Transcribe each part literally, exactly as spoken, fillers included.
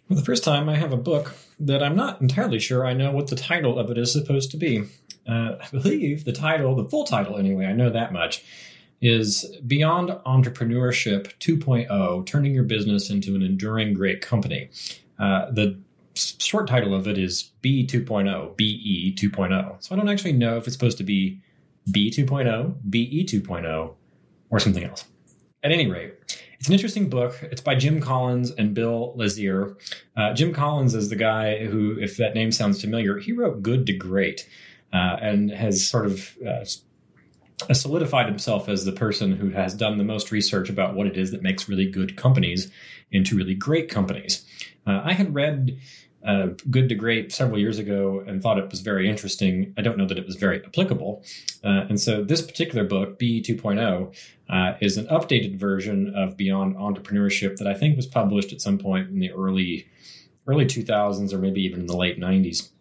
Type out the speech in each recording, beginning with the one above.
For the first time, I have a book that I'm not entirely sure I know what the title of it is supposed to be. Uh, I believe the title, the full title anyway, I know that much, is Beyond Entrepreneurship two point oh, Turning Your Business into an Enduring Great Company. Uh, the s- short title of it is B two point oh, B E two point oh. So I don't actually know if it's supposed to be B two point oh, B E two point oh, or something else. At any rate, it's an interesting book. It's by Jim Collins and Bill Lazier. Uh, Jim Collins is the guy who, if that name sounds familiar, he wrote Good to Great uh, and has sort of uh, solidified himself as the person who has done the most research about what it is that makes really good companies into really great companies. Uh, I had read uh, Good to Great several years ago and thought it was very interesting. I don't know that it was very applicable. Uh, and so this particular book, B two point oh, uh, is an updated version of Beyond Entrepreneurship that I think was published at some point in the early early two thousands or maybe even in the late nineties.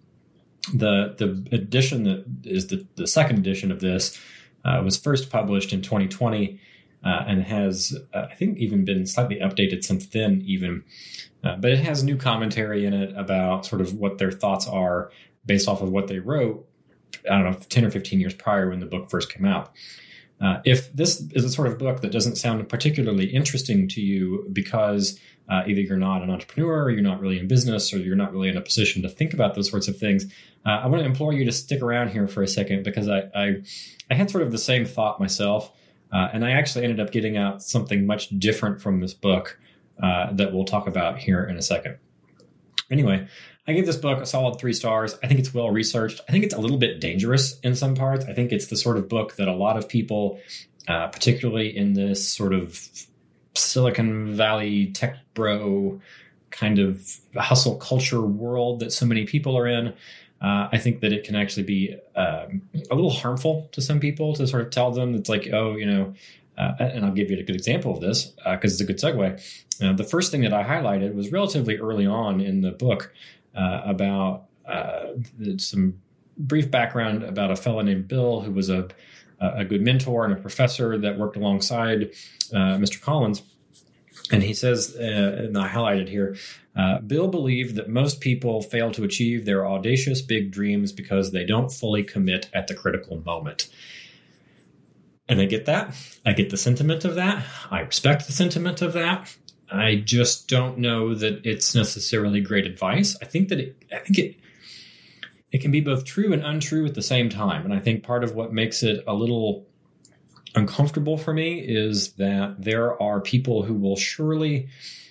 The the edition that is the, the second edition of this uh, was first published in twenty twenty uh, and has, uh, I think, even been slightly updated since then even. Uh, but it has new commentary in it about sort of what their thoughts are based off of what they wrote, I don't know, ten or fifteen years prior when the book first came out. Uh, if this is a sort of book that doesn't sound particularly interesting to you because uh, either you're not an entrepreneur or you're not really in business or you're not really in a position to think about those sorts of things, uh, I want to implore you to stick around here for a second because I, I, I had sort of the same thought myself. Uh, and I actually ended up getting out something much different from this book uh, that we'll talk about here in a second. Anyway, I gave this book a solid three stars. I think it's well researched. I think it's a little bit dangerous in some parts. I think it's the sort of book that a lot of people, uh, particularly in this sort of Silicon Valley tech bro kind of hustle culture world that so many people are in, uh, I think that it can actually be um, a little harmful to some people to sort of tell them it's like, oh, you know, uh, and I'll give you a good example of this because uh, it's a good segue. Uh, the first thing that I highlighted was relatively early on in the book uh, about uh, some brief background about a fellow named Bill who was a, a good mentor and a professor that worked alongside uh, Mister Collins. And he says, uh, and I highlighted here, uh, Bill believed that most people fail to achieve their audacious big dreams because they don't fully commit at the critical moment. And I get that. I get the sentiment of that. I respect the sentiment of that. I just don't know that it's necessarily great advice. I think that it, I think it, it can be both true and untrue at the same time. And I think part of what makes it a little uncomfortable for me is that there are people who will surely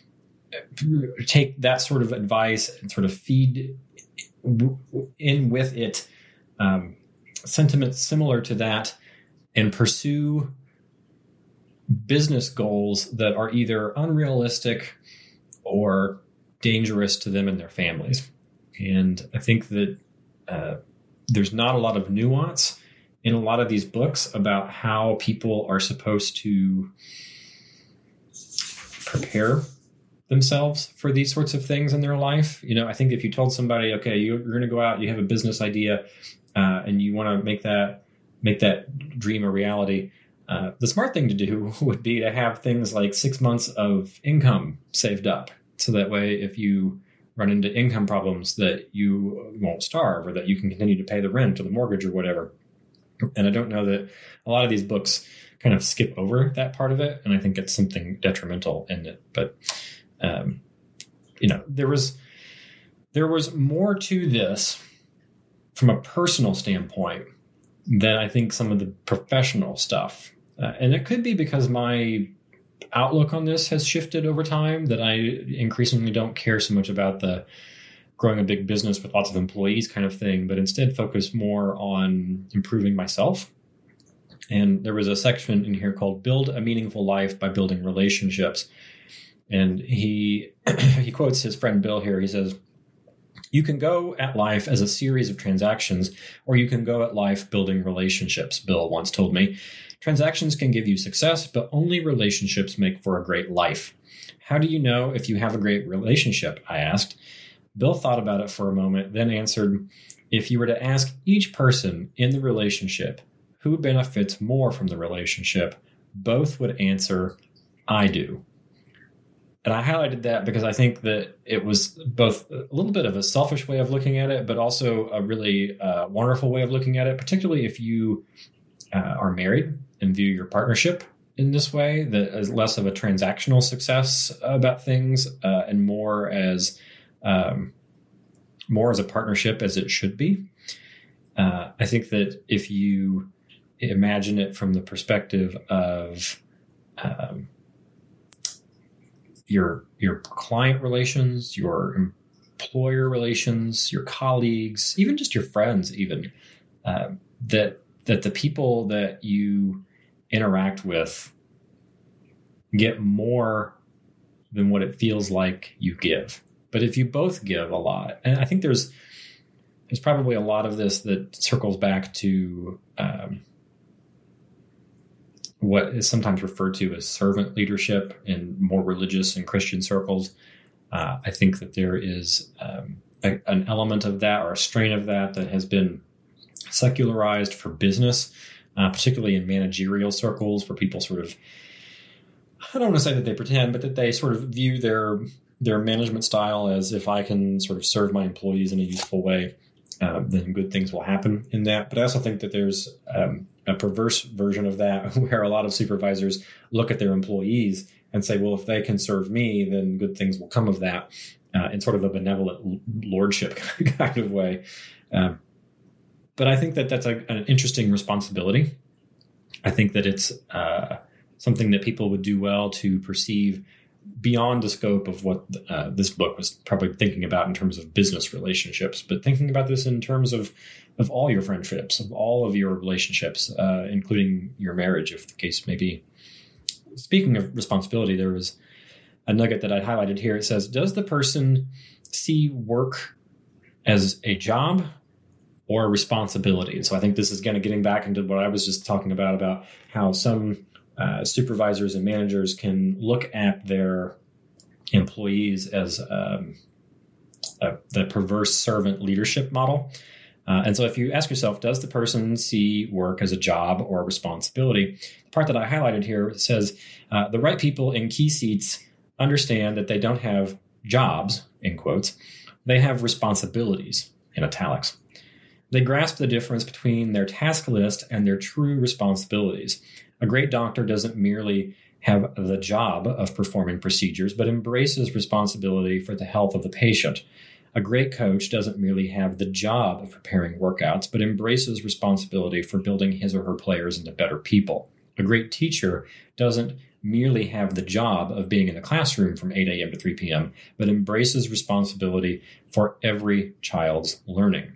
take that sort of advice and sort of feed in with it um, sentiments similar to that and pursue business goals that are either unrealistic or dangerous to them and their families. And I think that uh, there's not a lot of nuance in a lot of these books about how people are supposed to prepare themselves for these sorts of things in their life. You know, I think if you told somebody, okay, you're going to go out, you have a business idea, uh, and you want to make that make that dream a reality, uh, the smart thing to do would be to have things like six months of income saved up. So that way, if you run into income problems, that you won't starve or that you can continue to pay the rent or the mortgage or whatever. And I don't know that a lot of these books kind of skip over that part of it. And I think it's something detrimental in it. But, um, you know, there was there was more to this from a personal standpoint than I think some of the professional stuff. Uh, and it could be because my outlook on this has shifted over time, that I increasingly don't care so much about the growing a big business with lots of employees kind of thing, but instead focus more on improving myself. And there was a section in here called Build a Meaningful Life by Building Relationships. And he he quotes his friend Bill here. He says, "You can go at life as a series of transactions, or you can go at life building relationships," Bill once told me. "Transactions can give you success, but only relationships make for a great life." "How do you know if you have a great relationship?" I asked. Bill thought about it for a moment, then answered, "If you were to ask each person in the relationship who benefits more from the relationship, both would answer, 'I do.'" and I highlighted that because I think that it was both a little bit of a selfish way of looking at it, but also a really uh, wonderful way of looking at it, particularly if you uh, are married and view your partnership in this way, that is less of a transactional success about things uh, and more as um, more as a partnership as it should be. Uh, I think that if you imagine it from the perspective of um, your your client relations, your employer relations, your colleagues, even just your friends, even uh, that that the people that you interact with get more than what it feels like you give. But if you both give a lot, and I think there's there's probably a lot of this that circles back to um, what is sometimes referred to as servant leadership in more religious and Christian circles. Uh, I think that there is um, a, an element of that or a strain of that that has been secularized for business, uh, particularly in managerial circles where people sort of, I don't want to say that they pretend, but that they sort of view their their management style as if I can sort of serve my employees in a useful way, uh, then good things will happen in that. But I also think that there's um, a perverse version of that where a lot of supervisors look at their employees and say, well, if they can serve me, then good things will come of that, uh, in sort of a benevolent lordship kind of way. Um, but I think that that's a, an interesting responsibility. I think that it's uh, something that people would do well to perceive beyond the scope of what uh, this book was probably thinking about in terms of business relationships, but thinking about this in terms of, of all your friendships, of all of your relationships, uh, including your marriage, if the case may be. Speaking of responsibility, there was a nugget that I highlighted here. It says, does the person see work as a job or a responsibility? So I think this is kind of getting back into what I was just talking about, about how some Uh, supervisors and managers can look at their employees as um, a, the perverse servant leadership model. Uh, and so if you ask yourself, does the person see work as a job or a responsibility? The part that I highlighted here says uh, the right people in key seats understand that they don't have jobs, in quotes. They have responsibilities, in italics. They grasp the difference between their task list and their true responsibilities. A great doctor doesn't merely have the job of performing procedures, but embraces responsibility for the health of the patient. A great coach doesn't merely have the job of preparing workouts, but embraces responsibility for building his or her players into better people. A great teacher doesn't merely have the job of being in the classroom from eight a.m. to three p.m., but embraces responsibility for every child's learning.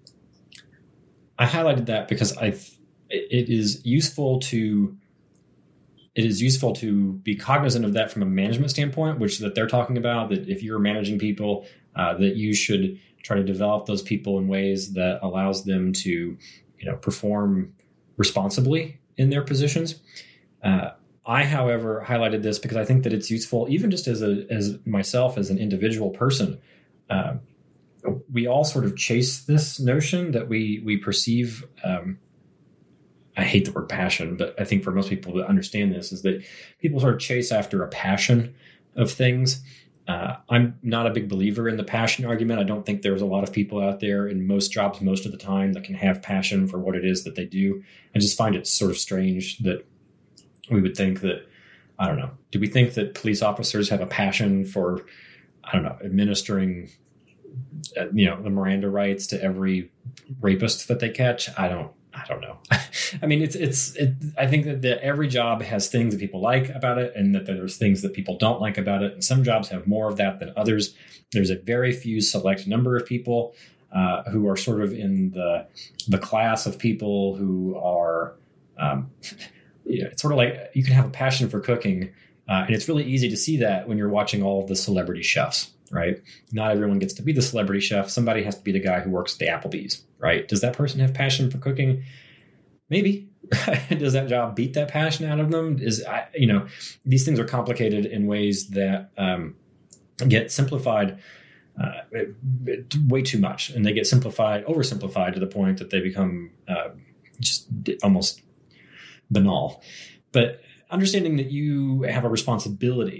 I highlighted that because I th- it is useful to it is useful to be cognizant of that from a management standpoint, which that they're talking about, that if you're managing people, uh, that you should try to develop those people in ways that allows them to, you know, perform responsibly in their positions. Uh, I, however, highlighted this because I think that it's useful, even just as a as myself as an individual person. Uh, we all sort of chase this notion that we we perceive. Um, I hate the word passion, but I think for most people to understand this is that people sort of chase after a passion of things. Uh, I'm not a big believer in the passion argument. I don't think there's a lot of people out there in most jobs most of the time that can have passion for what it is that they do. I just find it sort of strange that we would think that, I don't know, do we think that police officers have a passion for, I don't know, administering, uh, you know, the Miranda rights to every rapist that they catch? I don't. I don't know. I mean, it's, it's, it, I think that the, every job has things that people like about it and that there's things that people don't like about it. And some jobs have more of that than others. There's a very few select number of people uh, who are sort of in the, the class of people who are, um, you know, it's sort of like you can have a passion for cooking. Uh, and it's really easy to see that when you're watching all of the celebrity chefs, right? Not everyone gets to be the celebrity chef. Somebody has to be the guy who works at the Applebee's, right? Does that person have passion for cooking? Maybe. Does that job beat that passion out of them? Is, I, you know, these things are complicated in ways that um, get simplified uh, way too much. And they get simplified, oversimplified to the point that they become uh, just almost banal. But understanding that you have a responsibility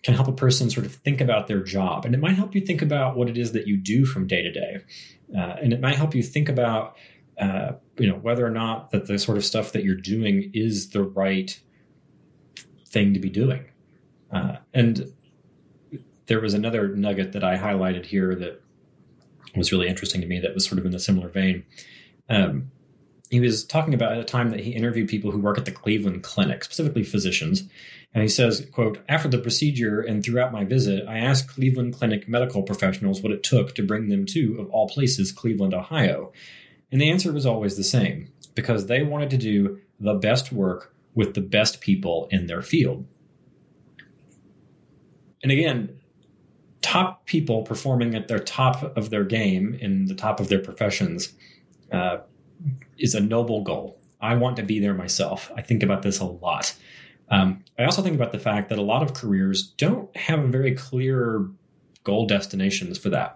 can help a person sort of think about their job. And it might help you think about what it is that you do from day to day. Uh, and it might help you think about, uh, you know, whether or not that the sort of stuff that you're doing is the right thing to be doing. Uh, and there was another nugget that I highlighted here that was really interesting to me that was sort of in a similar vein. Um, he was talking about at a time that he interviewed people who work at the Cleveland Clinic, specifically physicians. And he says, quote, "After the procedure and throughout my visit, I asked Cleveland Clinic medical professionals what it took to bring them to, of all places, Cleveland, Ohio. And the answer was always the same, because they wanted to do the best work with the best people in their field." And again, top people performing at their top of their game in the top of their professions uh, is a noble goal. I want to be there myself. I think about this a lot. Um, I also think about the fact that a lot of careers don't have very clear goal destinations for that.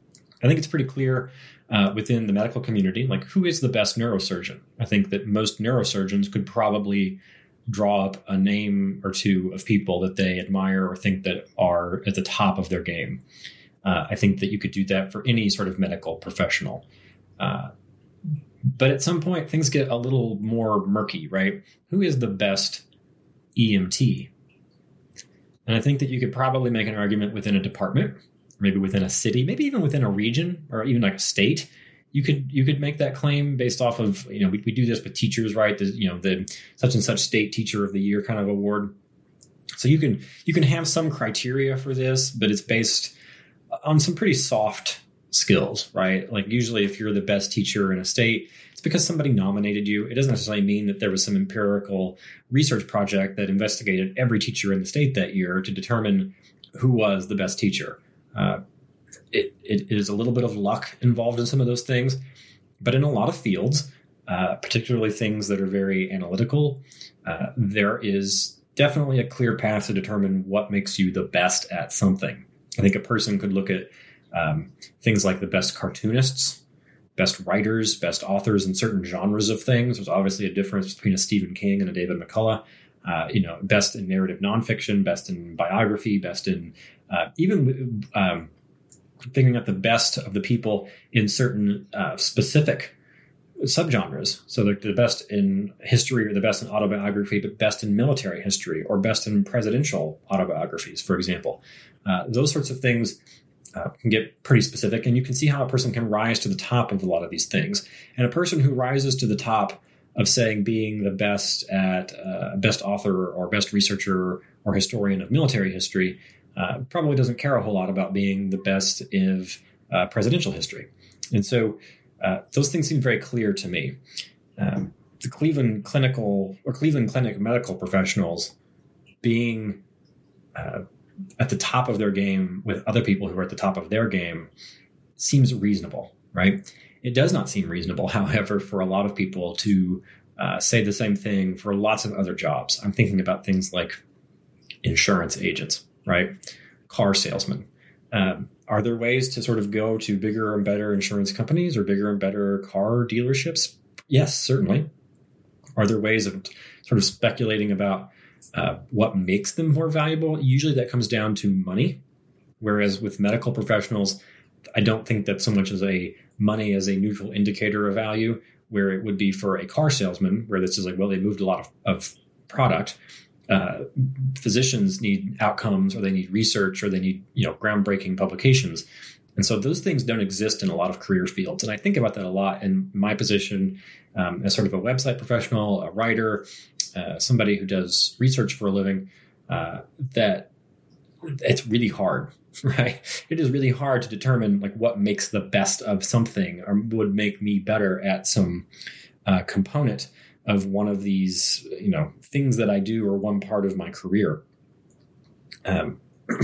I think it's pretty clear uh, within the medical community, like who is the best neurosurgeon? I think that most neurosurgeons could probably draw up a name or two of people that they admire or think that are at the top of their game. Uh, I think that you could do that for any sort of medical professional. Uh, but at some point, things get a little more murky, right? Who is the best E M T? And I think that you could probably make an argument within a department, maybe within a city, maybe even within a region or even like a state. You could you could make that claim based off of, you know, we, we do this with teachers, right? The, you know, the such and such state teacher of the year kind of award. So you can you can have some criteria for this, but it's based on some pretty soft skills, right? Like usually if you're the best teacher in a state, it's because somebody nominated you. It doesn't necessarily mean that there was some empirical research project that investigated every teacher in the state that year to determine who was the best teacher. Uh, It, it is a little bit of luck involved in some of those things. But in a lot of fields, uh, particularly things that are very analytical, uh, there is definitely a clear path to determine what makes you the best at something. I think a person could look at um, things like the best cartoonists, best writers, best authors in certain genres of things. There's obviously a difference between a Stephen King and a David McCullough. Uh, you know, best in narrative nonfiction, best in biography, best in uh, even um, figuring out the best of the people in certain uh, specific subgenres. So they're the best in history or the best in autobiography, but best in military history or best in presidential autobiographies, for example. Uh, those sorts of things uh, can get pretty specific, and you can see how a person can rise to the top of a lot of these things. And a person who rises to the top of saying being the best at uh, best author or best researcher or historian of military history uh, probably doesn't care a whole lot about being the best in uh, presidential history. And so uh, those things seem very clear to me. Um, the Cleveland Clinical or Cleveland Clinic medical professionals being uh, at the top of their game with other people who are at the top of their game seems reasonable, right? It does not seem reasonable, however, for a lot of people to uh, say the same thing for lots of other jobs. I'm thinking about things like insurance agents, right? Car salesmen. Um, are there ways to sort of go to bigger and better insurance companies or bigger and better car dealerships? Yes, certainly. Are there ways of sort of speculating about uh, what makes them more valuable? Usually that comes down to money. Whereas with medical professionals, I don't think that so much as a money as a neutral indicator of value, where it would be for a car salesman, where this is like, well, they moved a lot of, of product. Uh, physicians need outcomes, or they need research, or they need, you know, groundbreaking publications. And so those things don't exist in a lot of career fields. And I think about that a lot in my position um, as sort of a website professional, a writer, uh, somebody who does research for a living, uh, that it's really hard, right? It is really hard to determine like what makes the best of something or would make me better at some uh, component of one of these, you know, things that I do or one part of my career. Um,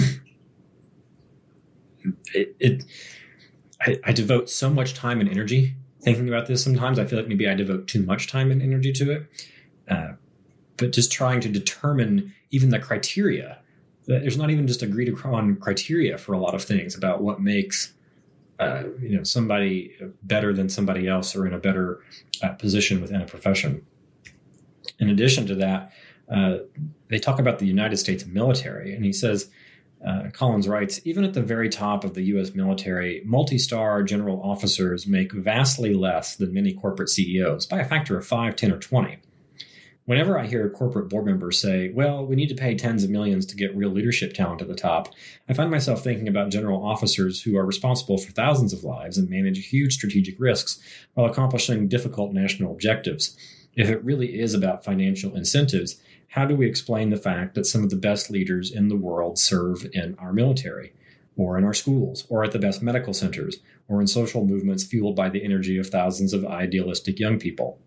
it, it I, I devote so much time and energy thinking about this. Sometimes I feel like maybe I devote too much time and energy to it. Uh, but just trying to determine even the criteria. There's not even just agreed upon criteria for a lot of things about what makes uh, you know, somebody better than somebody else or in a better uh, position within a profession. In addition to that, uh, they talk about the United States military, and he says Uh, Collins writes, even at the very top of the U S military, multi-star general officers make vastly less than many corporate C E Os by a factor of five, ten, or twenty. Whenever I hear corporate board members say, well, we need to pay tens of millions to get real leadership talent at the top, I find myself thinking about general officers who are responsible for thousands of lives and manage huge strategic risks while accomplishing difficult national objectives. If it really is about financial incentives, how do we explain the fact that some of the best leaders in the world serve in our military, or in our schools, or at the best medical centers, or in social movements fueled by the energy of thousands of idealistic young people?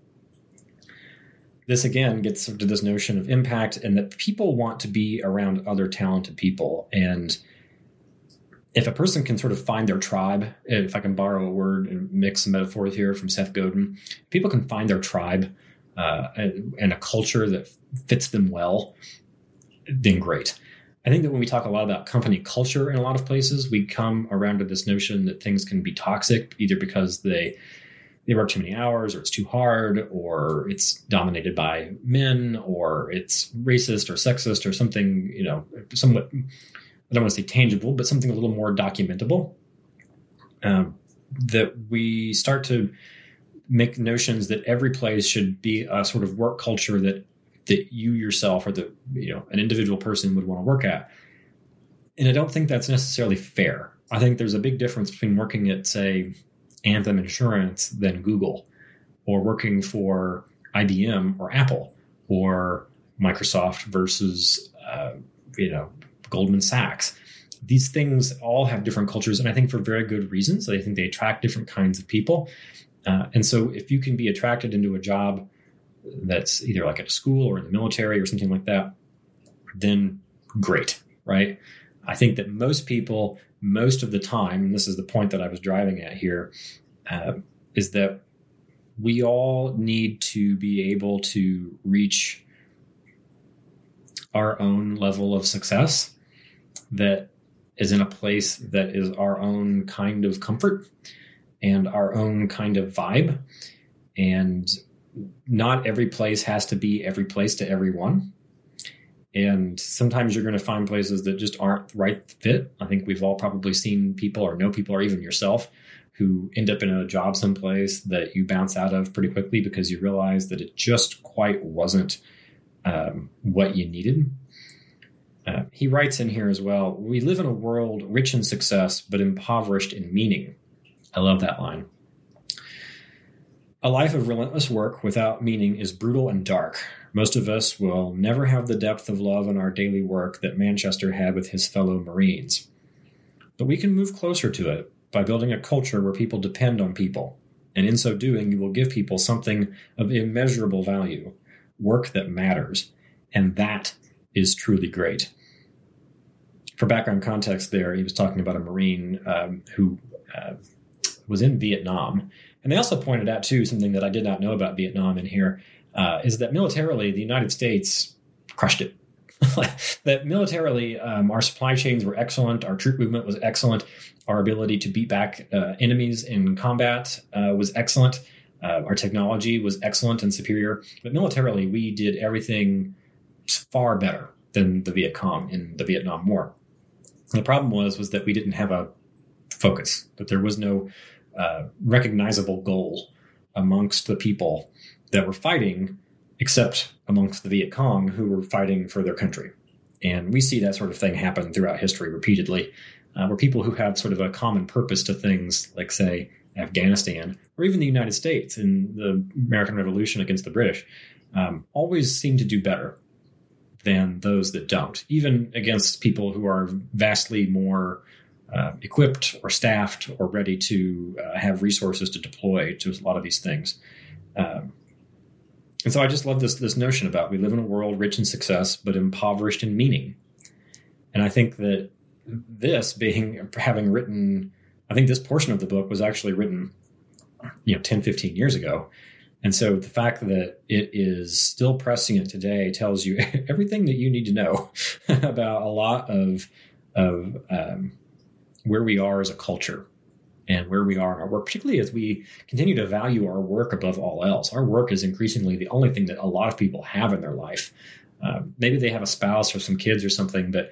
This, again, gets to this notion of impact and that people want to be around other talented people. And if a person can sort of find their tribe, if I can borrow a word and mix some metaphors here from Seth Godin, people can find their tribe uh, and, and a culture that fits them well, then great. I think that when we talk a lot about company culture in a lot of places, we come around to this notion that things can be toxic, either because they they work too many hours, or it's too hard, or it's dominated by men, or it's racist or sexist or something, you know, somewhat, I don't want to say tangible, but something a little more documentable. Um, that we start to make notions that every place should be a sort of work culture that that you yourself or the, you know, an individual person would want to work at. And I don't think that's necessarily fair. I think there's a big difference between working at, say, Anthem Insurance than Google, or working for I B M or Apple or Microsoft versus, uh, you know, Goldman Sachs. These things all have different cultures, and I think for very good reasons. I think they attract different kinds of people. Uh, and so if you can be attracted into a job that's either like at a school or in the military or something like that, then great, right? I think that most people, most of the time, and this is the point that I was driving at here, uh, is that we all need to be able to reach our own level of success that is in a place that is our own kind of comfort and our own kind of vibe. And not every place has to be every place to everyone. And sometimes you're going to find places that just aren't the right fit. I think we've all probably seen people or know people or even yourself who end up in a job someplace that you bounce out of pretty quickly because you realize that it just quite wasn't um, what you needed. Uh, he writes in here as well, we live in a world rich in success, but impoverished in meaning. I love that line. A life of relentless work without meaning is brutal and dark. Most of us will never have the depth of love in our daily work that Manchester had with his fellow Marines. But we can move closer to it by building a culture where people depend on people. And in so doing, you will give people something of immeasurable value, work that matters. And that is truly great. For background context there, he was talking about a Marine um, who uh, was in Vietnam. And they also pointed out, too, something that I did not know about Vietnam in here, uh, is that militarily, the United States crushed it. That militarily, um, our supply chains were excellent. Our troop movement was excellent. Our ability to beat back uh, enemies in combat uh, was excellent. Uh, our technology was excellent and superior. But militarily, we did everything far better than the Viet Cong in the Vietnam War. And the problem was, was that we didn't have a focus, that there was no Uh, recognizable goal amongst the people that were fighting, except amongst the Viet Cong who were fighting for their country. And we see that sort of thing happen throughout history repeatedly, uh, where people who have sort of a common purpose to things like, say, Afghanistan, or even the United States in the American Revolution against the British, um, always seem to do better than those that don't, even against people who are vastly more Uh, equipped or staffed or ready to uh, have resources to deploy to a lot of these things. Um, and so I just love this this notion about we live in a world rich in success, but impoverished in meaning. And I think that this being, having written, I think this portion of the book was actually written, you know, ten, fifteen years ago. And so the fact that it is still prescient today tells you everything that you need to know about a lot of, of, um, where we are as a culture and where we are in our work, particularly as we continue to value our work above all else. Our work is increasingly the only thing that a lot of people have in their life. Uh, maybe they have a spouse or some kids or something, but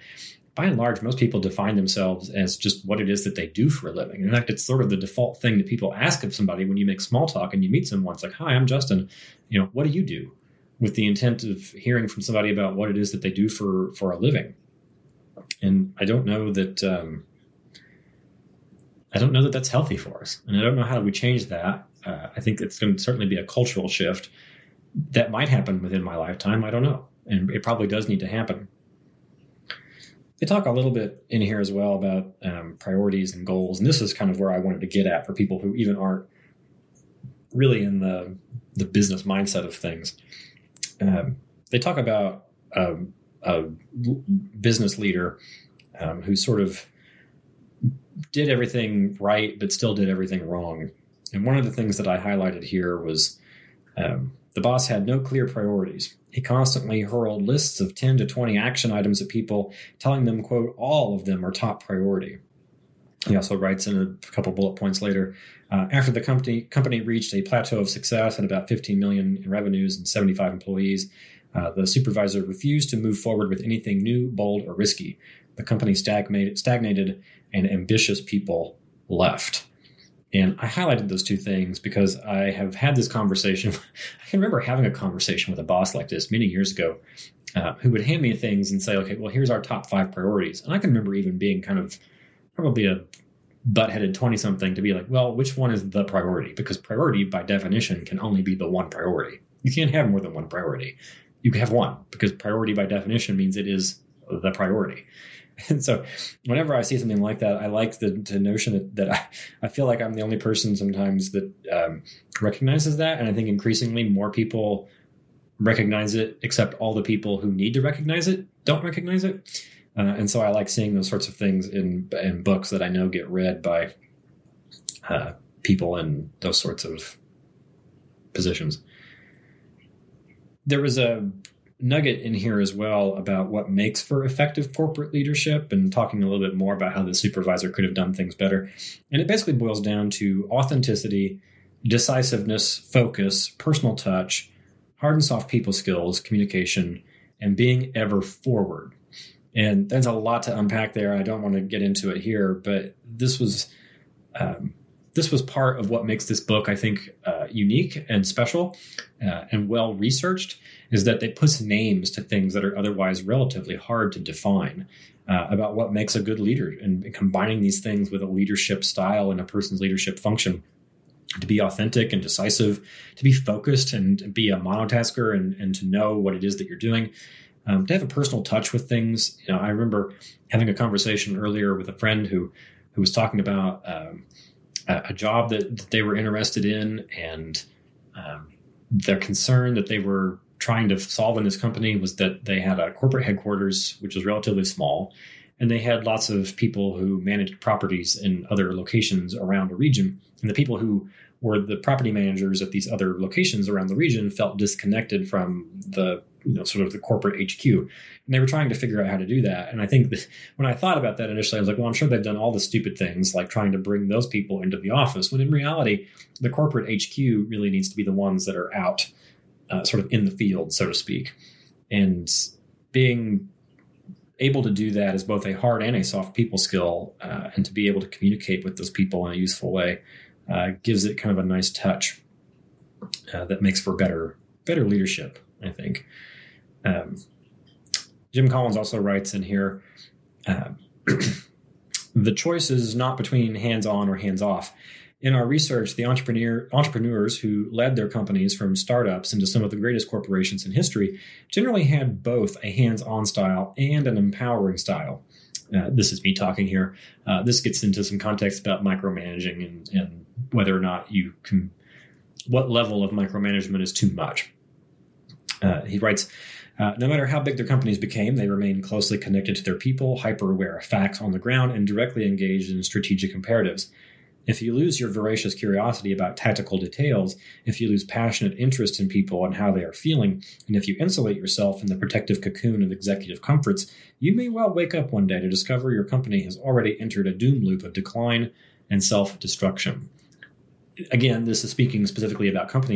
by and large, most people define themselves as just what it is that they do for a living. In fact, it's sort of the default thing that people ask of somebody when you make small talk and you meet someone. It's like, hi, I'm Justin. You know, what do you do? With the intent of hearing from somebody about what it is that they do for, for a living. And I don't know that, um, I don't know that that's healthy for us. And I don't know how we change that. Uh, I think it's going to certainly be a cultural shift that might happen within my lifetime. I don't know. And it probably does need to happen. They talk a little bit in here as well about um, priorities and goals. And this is kind of where I wanted to get at for people who even aren't really in the, the business mindset of things. Um, they talk about um, a business leader um, who sort of did everything right, but still did everything wrong. And one of the things that I highlighted here was um, the boss had no clear priorities. He constantly hurled lists of ten to twenty action items at people, telling them, quote, all of them are top priority. He also writes in a couple bullet points later, uh, after the company company reached a plateau of success at about fifteen million in revenues and seventy-five employees, uh, the supervisor refused to move forward with anything new, bold, or risky. The company stagnated, stagnated and ambitious people left. And I highlighted those two things because I have had this conversation. I can remember having a conversation with a boss like this many years ago uh, who would hand me things and say, okay, well, here's our top five priorities. And I can remember even being kind of probably a butt-headed twenty-something to be like, well, which one is the priority? Because priority, by definition, can only be the one priority. You can't have more than one priority. You can have one because priority, by definition, means it is the priority. And so whenever I see something like that, I like the, the notion that, that I, I feel like I'm the only person sometimes that um, recognizes that. And I think increasingly more people recognize it, except all the people who need to recognize it don't recognize it. Uh, and so I like seeing those sorts of things in, in books that I know get read by uh, people in those sorts of positions. There was a nugget in here as well about what makes for effective corporate leadership and talking a little bit more about how the supervisor could have done things better. And it basically boils down to authenticity, decisiveness, focus, personal touch, hard and soft people skills, communication, and being ever forward. And there's a lot to unpack there. I don't want to get into it here, but this was um, this was part of what makes this book, I think, uh, unique and special uh, and well-researched, is that it puts names to things that are otherwise relatively hard to define uh, about what makes a good leader, and combining these things with a leadership style and a person's leadership function to be authentic and decisive, to be focused and be a monotasker and, and to know what it is that you're doing, um, to have a personal touch with things. You know, I remember having a conversation earlier with a friend who, who was talking about um, a, a job that, that they were interested in, and um, their concern that they were trying to solve in this company was that they had a corporate headquarters, which was relatively small, and they had lots of people who managed properties in other locations around a region. And the people who were the property managers at these other locations around the region felt disconnected from the, you know, sort of the corporate H Q. And they were trying to figure out how to do that. And I think that when I thought about that initially, I was like, well, I'm sure they've done all the stupid things like trying to bring those people into the office, when in reality, the corporate H Q really needs to be the ones that are out Uh, sort of in the field, so to speak. And being able to do that is both a hard and a soft people skill, uh, and to be able to communicate with those people in a useful way uh, gives it kind of a nice touch uh, that makes for better better leadership, I think. Um, Jim Collins also writes in here, uh, the choice is not between hands-on or hands-off. In our research, the entrepreneur entrepreneurs who led their companies from startups into some of the greatest corporations in history generally had both a hands-on style and an empowering style. Uh, this is me talking here. Uh, this gets into some context about micromanaging and, and whether or not you can, what level of micromanagement is too much. Uh, he writes, uh, no matter how big their companies became, they remained closely connected to their people, hyper-aware of facts on the ground, and directly engaged in strategic imperatives. If you lose your voracious curiosity about tactical details, if you lose passionate interest in people and how they are feeling, and if you insulate yourself in the protective cocoon of executive comforts, you may well wake up one day to discover your company has already entered a doom loop of decline and self-destruction. Again, this is speaking specifically about companies.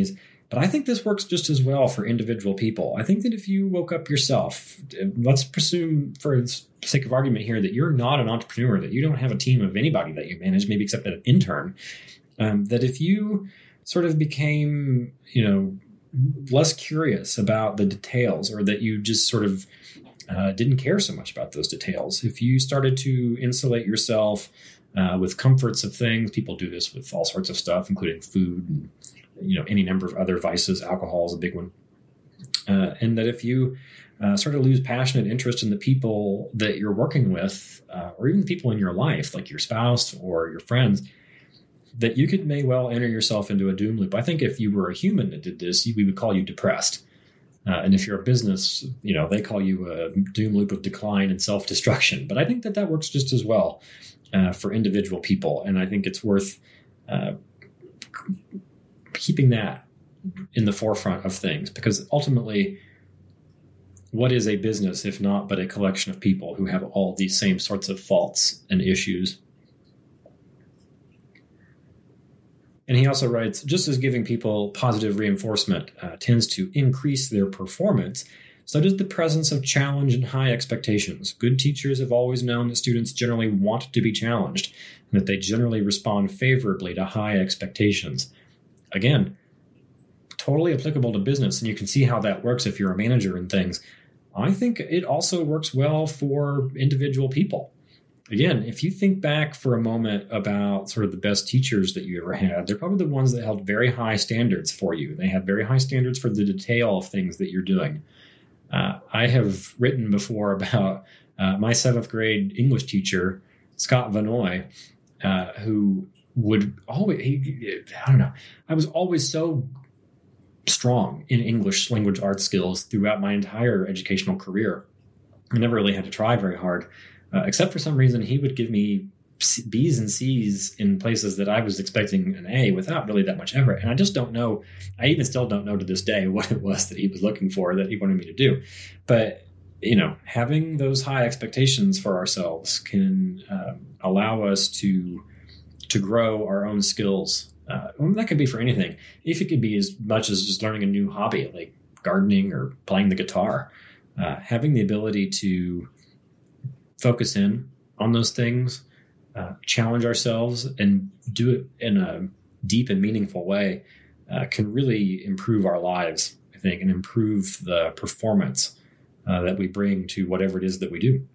But I think this works just as well for individual people. I think that if you woke up yourself, let's presume for the sake of argument here that you're not an entrepreneur, that you don't have a team of anybody that you manage, maybe except an intern, um, that if you sort of became, you know, less curious about the details, or that you just sort of uh, didn't care so much about those details, if you started to insulate yourself uh, with comforts of things, people do this with all sorts of stuff, including food and, you know, any number of other vices. Alcohol is a big one. Uh, and that if you uh, sort of lose passionate interest in the people that you're working with, uh, or even the people in your life, like your spouse or your friends, that you could may well enter yourself into a doom loop. I think if you were a human that did this, we would call you depressed. Uh, and if you're a business, you know, they call you a doom loop of decline and self-destruction. But I think that that works just as well uh, for individual people. And I think it's worth uh, keeping that in the forefront of things, because ultimately, what is a business if not but a collection of people who have all these same sorts of faults and issues? And he also writes, just as giving people positive reinforcement uh, tends to increase their performance, so does the presence of challenge and high expectations. Good teachers have always known that students generally want to be challenged, and that they generally respond favorably to high expectations. Again, totally applicable to business, and you can see how that works if you're a manager and things. I think it also works well for individual people. Again, if you think back for a moment about sort of the best teachers that you ever had, they're probably the ones that held very high standards for you. They had very high standards for the detail of things that you're doing. Uh, I have written before about uh, my seventh grade English teacher, Scott Vanoy, uh, who would always, he, I don't know, I was always so strong in English language arts skills throughout my entire educational career. I never really had to try very hard. Uh, except for some reason, he would give me B's and C's in places that I was expecting an A without really that much effort. And I just don't know. I even still don't know to this day what it was that he was looking for, that he wanted me to do. But, you know, having those high expectations for ourselves can um, allow us to to grow our own skills. Uh, well, that could be for anything. If it could be as much as just learning a new hobby, like gardening or playing the guitar, uh, having the ability to focus in on those things, uh, challenge ourselves, and do it in a deep and meaningful way uh, can really improve our lives, I think, and improve the performance uh, that we bring to whatever it is that we do.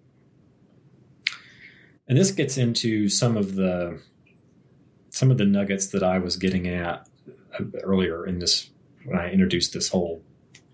And this gets into some of the some of the nuggets that I was getting at earlier in this, when I introduced this whole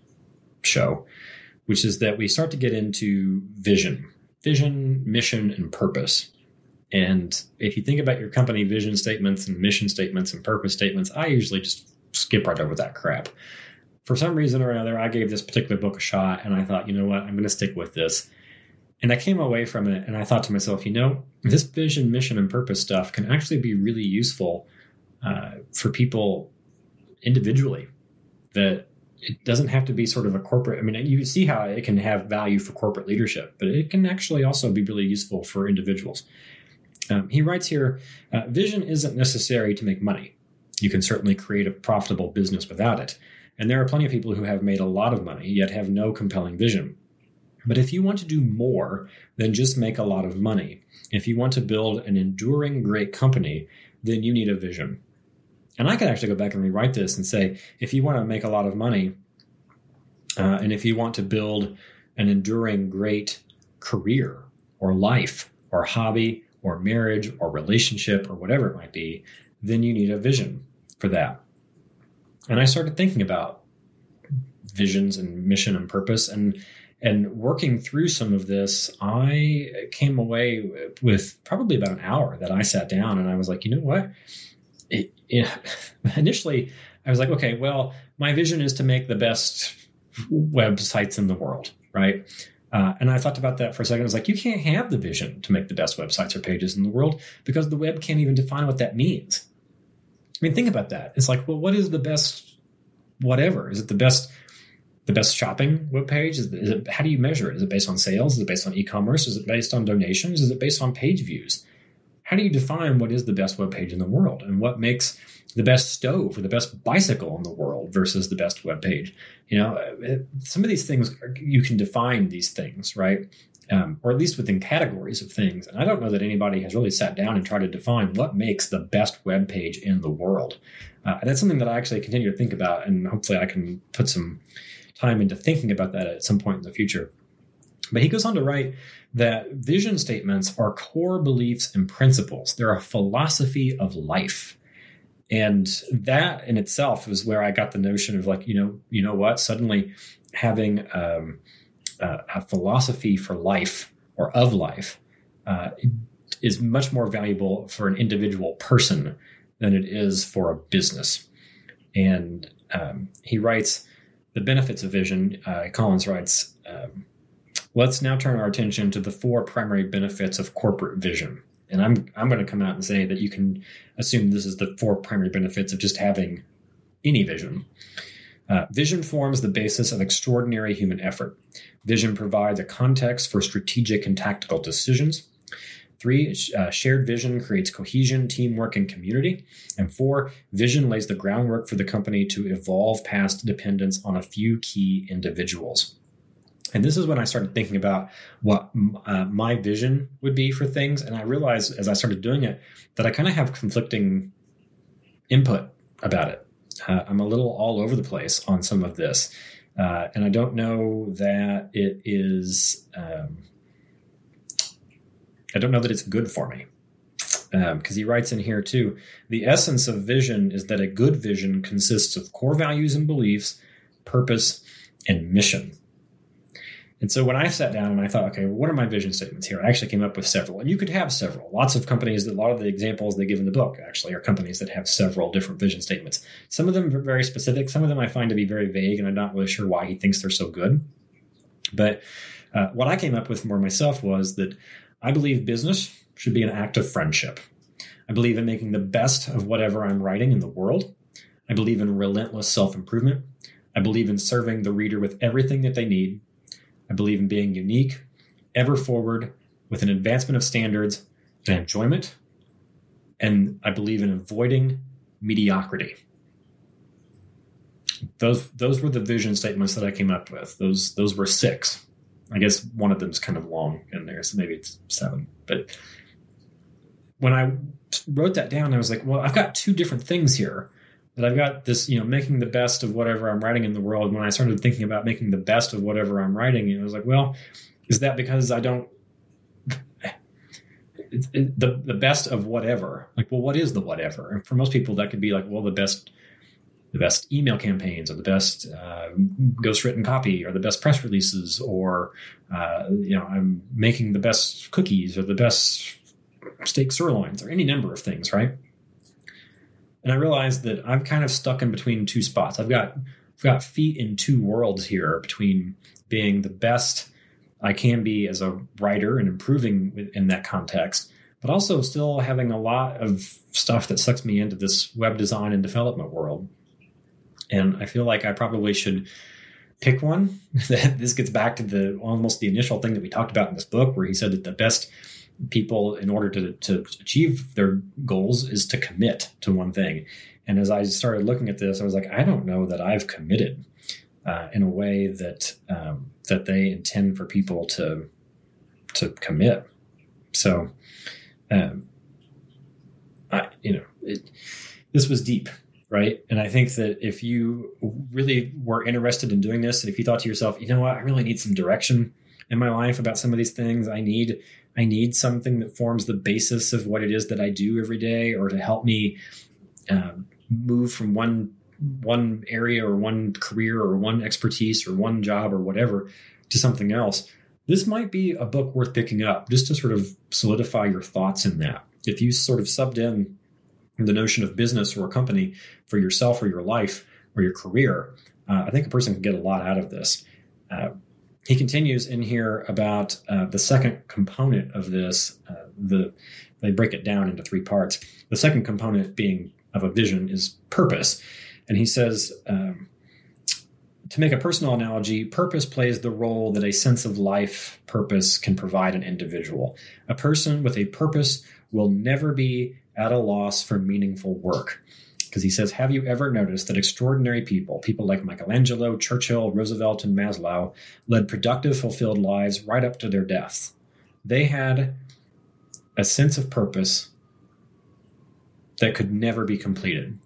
show, which is that we start to get into vision. Vision, mission, and purpose. And if you think about your company vision statements and mission statements and purpose statements, I usually just skip right over that crap. For some reason or another, I gave this particular book a shot, and I thought, you know what, I'm going to stick with this. And I came away from it, and I thought to myself, you know, this vision, mission, and purpose stuff can actually be really useful uh, for people individually. That it doesn't have to be sort of a corporate. I mean, you see how it can have value for corporate leadership, but it can actually also be really useful for individuals. Um, he writes here, uh, vision isn't necessary to make money. You can certainly create a profitable business without it. And there are plenty of people who have made a lot of money, yet have no compelling vision. But if you want to do more than just make a lot of money, if you want to build an enduring great company, then you need a vision. And I could actually go back and rewrite this and say, if you want to make a lot of money, uh, and if you want to build an enduring great career or life or hobby or marriage or relationship or whatever it might be, then you need a vision for that. And I started thinking about visions and mission and purpose, and and working through some of this, I came away with probably about an hour that I sat down and I was like, you know what? It, it, initially, I was like, okay, well, my vision is to make the best websites in the world, right? Uh, and I thought about that for a second. I was like, you can't have the vision to make the best websites or pages in the world because the web can't even define what that means. I mean, think about that. It's like, well, what is the best whatever? Is it the best the best shopping webpage? Is it, is it, how do you measure it? Is it based on sales? Is it based on e-commerce? Is it based on donations? Is it based on page views? how do you define what is the best web page in the world and what makes the best stove or the best bicycle in the world versus the best web page? You know, it, some of these things, you can define these things, right? Um, or at least within categories of things. And I don't know that anybody has really sat down and tried to define what makes the best web page in the world. Uh, that's something that I actually continue to think about, and hopefully I can put some time into thinking about that at some point in the future. But he goes on to write that vision statements are core beliefs and principles. They're a philosophy of life. And that in itself is where I got the notion of like, you know, you know what, suddenly having um, uh, a philosophy for life or of life uh, is much more valuable for an individual person than it is for a business. And um, he writes the benefits of vision. Uh, Collins writes, um, let's now turn our attention to the four primary benefits of corporate vision. And I'm I'm going to come out and say that you can assume this is the four primary benefits of just having any vision. Uh, vision forms the basis of extraordinary human effort. Vision provides a context for strategic and tactical decisions. Three, uh, shared vision creates cohesion, teamwork, and community. And four, vision lays the groundwork for the company to evolve past dependence on a few key individuals. And this is when I started thinking about what uh, my vision would be for things. And I realized as I started doing it that I kind of have conflicting input about it. Uh, I'm a little all over the place on some of this. Uh, and I don't know that it is, um, I don't know that it's good for me. Because um, he writes in here too, the essence of vision is that a good vision consists of core values and beliefs, purpose, and mission. And so when I sat down and I thought, okay, well, what are my vision statements here? I actually came up with several. And you could have several. Lots of companies, a lot of the examples they give in the book actually are companies that have several different vision statements. Some of them are very specific. Some of them I find to be very vague, and I'm not really sure why he thinks they're so good. But uh, what I came up with for myself was that I believe business should be an act of friendship. I believe in making the best of whatever I'm writing in the world. I believe in relentless self-improvement. I believe in serving the reader with everything that they need. I believe in being unique, ever forward, with an advancement of standards and enjoyment. And I believe in avoiding mediocrity. Those those were the vision statements that I came up with. Those those were six. I guess one of them is kind of long in there, so maybe it's seven. But when I wrote that down, I was like, well, I've got two different things here. That I've got this, you know, making the best of whatever I'm writing in the world. When I started thinking about making the best of whatever I'm writing, I was like, well, is that because I don't, it, it, the the best of whatever? Like, well, what is the whatever? And for most people, that could be like, well, the best, the best email campaigns, or the best uh, ghostwritten copy, or the best press releases, or uh, you know, I'm making the best cookies, or the best steak sirloins, or any number of things, right? And I realized that I'm kind of stuck in between two spots. I've got I've got feet in two worlds here, between being the best I can be as a writer and improving in that context, but also still having a lot of stuff that sucks me into this web design and development world. And I feel like I probably should pick one. This gets back to the almost the initial thing that we talked about in this book, where he said that the best people, in order to, to achieve their goals, is to commit to one thing. And as I started looking at this, I was like, I don't know that I've committed uh, in a way that um, that they intend for people to to commit. So, um, I you know, it, this was deep, right? And I think that if you really were interested in doing this, and if you thought to yourself, you know what, I really need some direction in my life about some of these things, I need I need something that forms the basis of what it is that I do every day, or to help me um, move from one one area or one career or one expertise or one job or whatever to something else. This might be a book worth picking up, just to sort of solidify your thoughts in that. If you sort of subbed in the notion of business or a company for yourself or your life or your career, uh, I think a person can get a lot out of this. Uh, He continues in here about uh, the second component of this. Uh, the they break it down into three parts. The second component being of a vision is purpose. And he says, um, to make a personal analogy, purpose plays the role that a sense of life purpose can provide an individual. A person with a purpose will never be at a loss for meaningful work. Because he says, have you ever noticed that extraordinary people, people like Michelangelo, Churchill, Roosevelt, and Maslow, led productive, fulfilled lives right up to their deaths? They had a sense of purpose that could never be completed.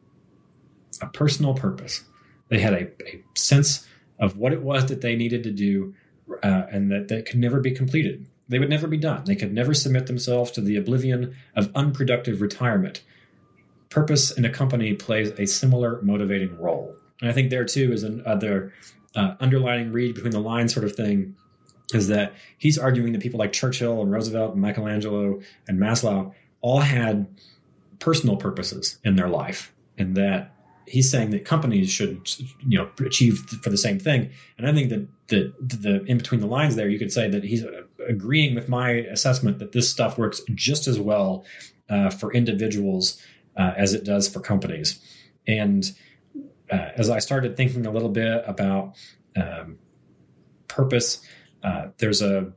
A personal purpose. They had a, a sense of what it was that they needed to do, uh, and that, that could never be completed. They would never be done. They could never submit themselves to the oblivion of unproductive retirement. Purpose in a company plays a similar motivating role. And I think there, too, is another uh, underlining read between the lines sort of thing, is that he's arguing that people like Churchill and Roosevelt and Michelangelo and Maslow all had personal purposes in their life, and that he's saying that companies should, you know, achieve for the same thing. And I think that the, the in between the lines there, you could say that he's agreeing with my assessment that this stuff works just as well uh, for individuals uh, as it does for companies. And uh, as I started thinking a little bit about um, purpose, uh, there's a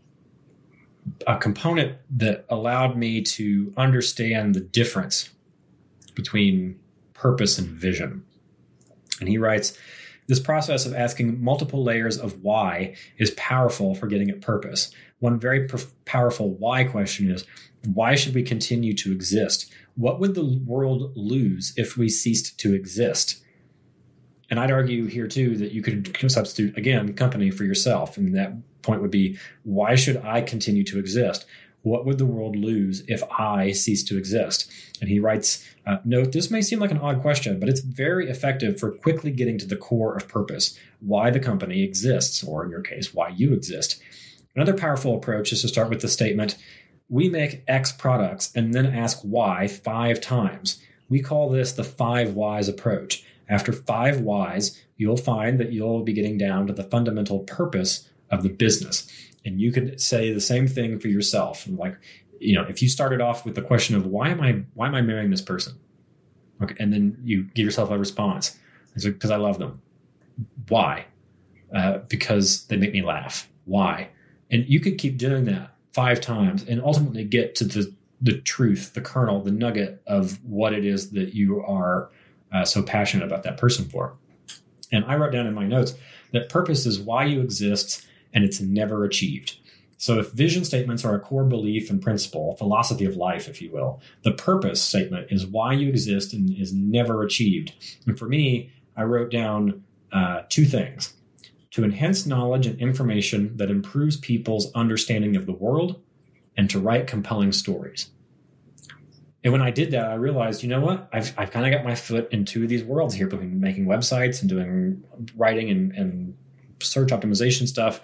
a component that allowed me to understand the difference between purpose and vision. And he writes, this process of asking multiple layers of why is powerful for getting at purpose. One very p- powerful why question is, why should we continue to exist? What would the world lose if we ceased to exist? And I'd argue here, too, that you could substitute, again, company for yourself. And that point would be, why should I continue to exist? What would the world lose if I cease to exist? And he writes, uh, note, this may seem like an odd question, but it's very effective for quickly getting to the core of purpose, why the company exists, or in your case, why you exist. Another powerful approach is to start with the statement, we make X products and then ask why five times. We call this the five whys approach. After five whys, you'll find that you'll be getting down to the fundamental purpose of the business. And you could say the same thing for yourself. Like, you know, if you started off with the question of why am I why am I marrying this person? Okay, and then you give yourself a response. It's like, because I love them. Why? Uh, because they make me laugh. Why? And you could keep doing that five times and ultimately get to the the truth, the kernel, the nugget of what it is that you are uh, so passionate about that person for. And I wrote down in my notes that purpose is why you exist, and it's never achieved. So if vision statements are a core belief and principle, philosophy of life, if you will, the purpose statement is why you exist and is never achieved. And for me, I wrote down uh, two things: to enhance knowledge and information that improves people's understanding of the world, and to write compelling stories. And when I did that, I realized, you know what? I've I've kind of got my foot in two of these worlds here, between making websites and doing writing and, and search optimization stuff.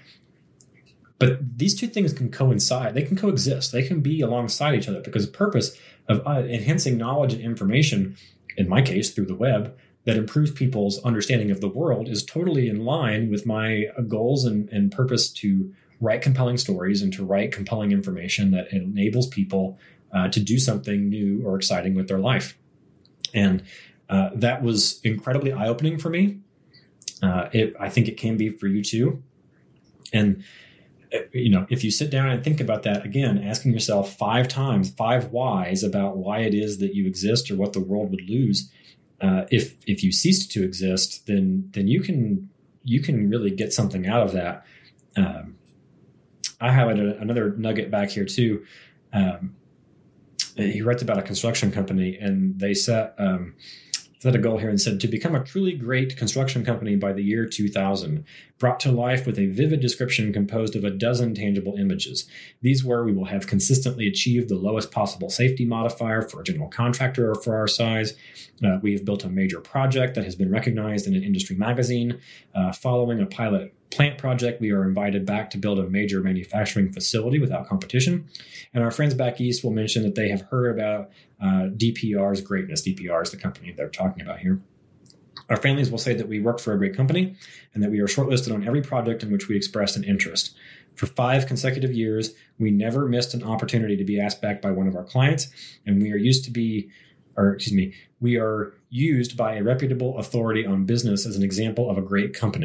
But these two things can coincide. They can coexist. They can be alongside each other, because the purpose of uh, enhancing knowledge and information, in my case, through the web, that improves people's understanding of the world is totally in line with my goals and, and purpose to write compelling stories and to write compelling information that enables people uh, to do something new or exciting with their life. And uh, that was incredibly eye-opening for me. Uh, it, I think it can be for you too. And, you know, if you sit down and think about that, again, asking yourself five times, five whys about why it is that you exist or what the world would lose, uh, if if you ceased to exist, then then you can you can really get something out of that. Um, I have a, another nugget back here too. Um, he writes about a construction company, and they set um, set a goal here and said to become a truly great construction company by the year two thousand, brought to life with a vivid description composed of a dozen tangible images. These were, we will have consistently achieved the lowest possible safety modifier for a general contractor or for our size. Uh, we have built a major project that has been recognized in an industry magazine. Uh, following a pilot plant project, we are invited back to build a major manufacturing facility without competition. And our friends back east will mention that they have heard about uh, D P R's greatness. D P R is the company they're talking about here. Our families will say that we work for a great company and that we are shortlisted on every project in which we expressed an interest. For five consecutive years, we never missed an opportunity to be asked back by one of our clients, and we are used to be, or excuse me, we are used by a reputable authority on business as an example of a great company.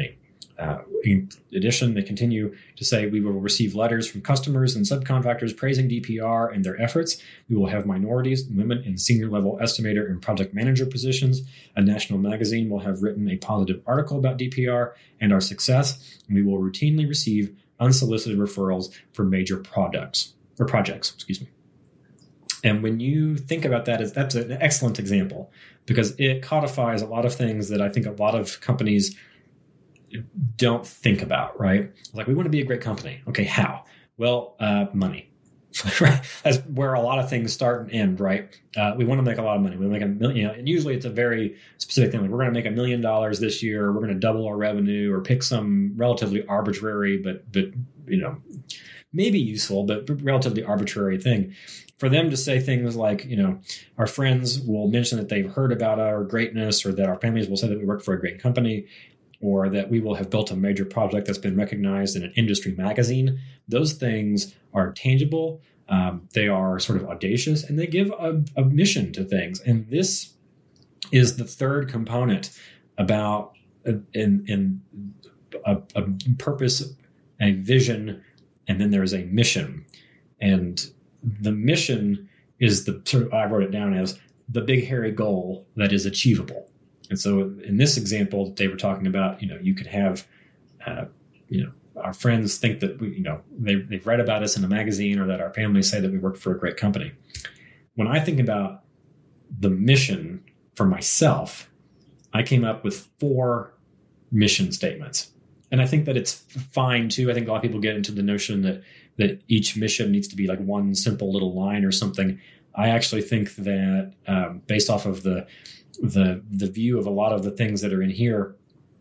Uh, in addition, they continue to say we will receive letters from customers and subcontractors praising D P R and their efforts. We will have minorities, women in senior level estimator and project manager positions. A national magazine will have written a positive article about D P R and our success. And we will routinely receive unsolicited referrals for major products or projects, excuse me. And when you think about that, that's an excellent example because it codifies a lot of things that I think a lot of companies don't think about, right? Like, we want to be a great company. Okay, how? Well, uh, money. That's where a lot of things start and end, right? Uh, we want to make a lot of money. We make a million, you know, and usually it's a very specific thing. Like, we're going to make a million dollars this year. We're going to double our revenue, or pick some relatively arbitrary, but but you know, maybe useful, but relatively arbitrary thing. For them to say things like, you know, our friends will mention that they've heard about our greatness, or that our families will say that we work for a great company, or that we will have built a major project that's been recognized in an industry magazine. Those things are tangible. Um, they are sort of audacious, and they give a, a mission to things. And this is the third component about uh, in, in a, a purpose, a vision, and then there's a mission. And the mission is the sort of, I wrote it down as the big hairy goal that is achievable. And so in this example, they were talking about, you know, you could have, uh, you know, our friends think that we, you know, they, they've read about us in a magazine, or that our families say that we work for a great company. When I think about the mission for myself, I came up with four mission statements. And I think that it's fine too. I think a lot of people get into the notion that, that each mission needs to be like one simple little line or something. I actually think that um, based off of the, the the view of a lot of the things that are in here,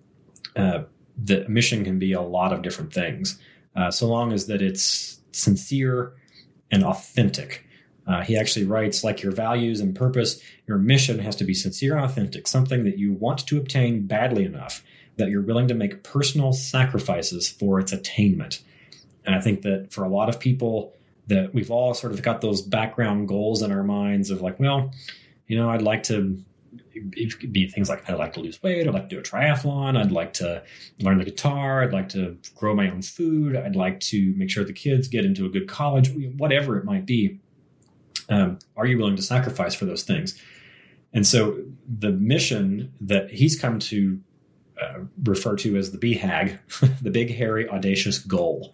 uh, the mission can be a lot of different things, uh, so long as that it's sincere and authentic. Uh, he actually writes, like your values and purpose, your mission has to be sincere and authentic, something that you want to obtain badly enough that you're willing to make personal sacrifices for its attainment. And I think that for a lot of people, that we've all sort of got those background goals in our minds of like, well, you know, I'd like to, it could be things like I'd like to lose weight, I'd like to do a triathlon, I'd like to learn the guitar, I'd like to grow my own food, I'd like to make sure the kids get into a good college, whatever it might be. Um, are you willing to sacrifice for those things? And so the mission that he's come to uh, refer to as the B HAG, the big, hairy, audacious goal.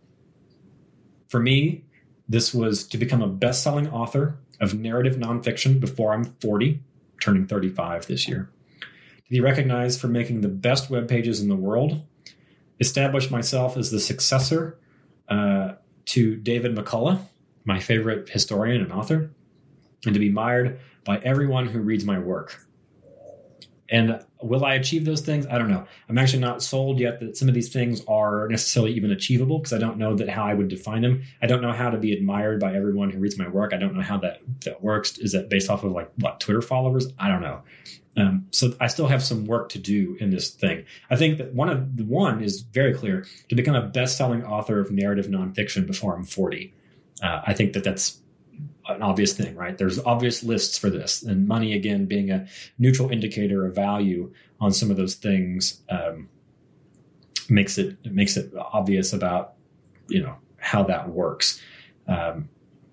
For me, this was to become a best-selling author of narrative nonfiction before I'm forty, turning thirty-five this year. To be recognized for making the best web pages in the world, establish myself as the successor uh, to David McCullough, my favorite historian and author, and to be admired by everyone who reads my work. And will I achieve those things? I don't know. I'm actually not sold yet that some of these things are necessarily even achievable, because I don't know that how I would define them. I don't know how to be admired by everyone who reads my work. I don't know how that, that works. Is that based off of like what, Twitter followers? I don't know. Um, so I still have some work to do in this thing. I think that one of the one is very clear: to become a best-selling author of narrative nonfiction before I'm forty. Uh, I think that that's an obvious thing, right? There's obvious lists for this, and money, again, being a neutral indicator of value on some of those things, um, makes it makes it obvious about, you know, how that works. Um,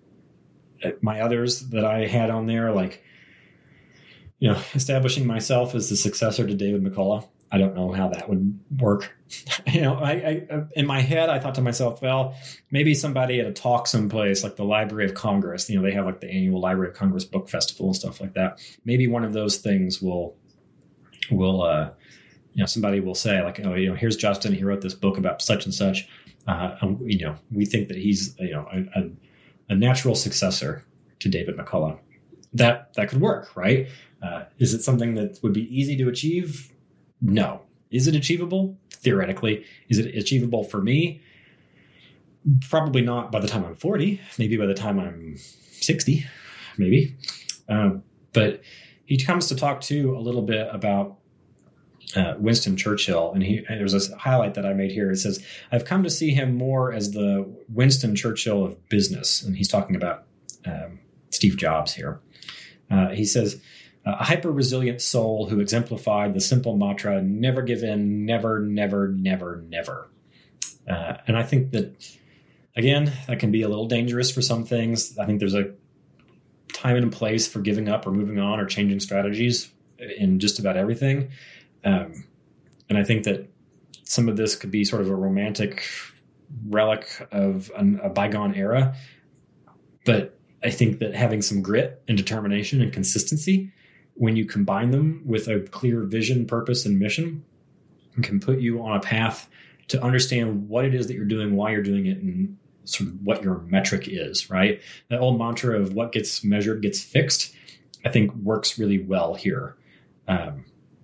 my others that I had on there, like, you know, establishing myself as the successor to David McCullough. I don't know how that would work. you know, I, I, in my head, I thought to myself, well, maybe somebody at a talk someplace like the Library of Congress, you know, they have like the annual Library of Congress book festival and stuff like that. Maybe one of those things will, will, uh, you know, somebody will say like, oh, you know, here's Justin. He wrote this book about such and such. Uh, and, you know, we think that he's, you know, a, a, a natural successor to David McCullough. That, that could work, right? Uh, is it something that would be easy to achieve? No. Is it achievable? Theoretically. Is it achievable for me? Probably not by the time I'm forty. Maybe by the time I'm sixty, maybe. Um, but he comes to talk too a little bit about uh, Winston Churchill. And he, and there's this highlight that I made here. It says, I've come to see him more as the Winston Churchill of business. And he's talking about um, Steve Jobs here. Uh, he says, a hyper-resilient soul who exemplified the simple mantra, never give in, never, never, never, never. Uh, and I think that, again, that can be a little dangerous for some things. I think there's a time and a place for giving up or moving on or changing strategies in just about everything. Um, and I think that some of this could be sort of a romantic relic of an, a bygone era. But I think that having some grit and determination and consistency, when you combine them with a clear vision, purpose, and mission, can put you on a path to understand what it is that you're doing, why you're doing it, and sort of what your metric is, right? That old mantra of what gets measured gets fixed, I think works really well here. Um,